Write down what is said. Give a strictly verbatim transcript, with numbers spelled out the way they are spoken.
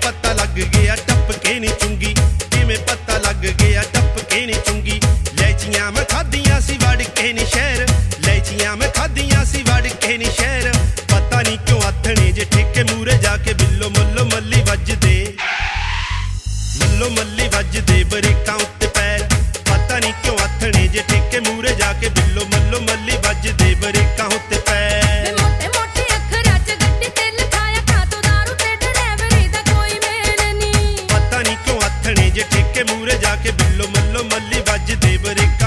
पता लग गया टपके नी चुंगी, किवें पता लग गया टपके नी चुंगी। लैचियां मैं खादियां सी वड़ के नी शहर, लैचियां मैं खादियां सी वड़ के नी शहर। पता नहीं क्यों आथने जे ठेके मूरे जाके बिल्लो मल्लो मल्ली वजदे, मल्लो मल्ली वजदे बरेकां उत्ते पैर। पता नहीं क्यों आथने जे ठेके मूरे जाके बिल्लो मल्लो मल्ली वजदे बरेकां उत्ते पैर। ठेके मूरे जाके बिल्लो मल्लो मल्ली वजदे बरेकां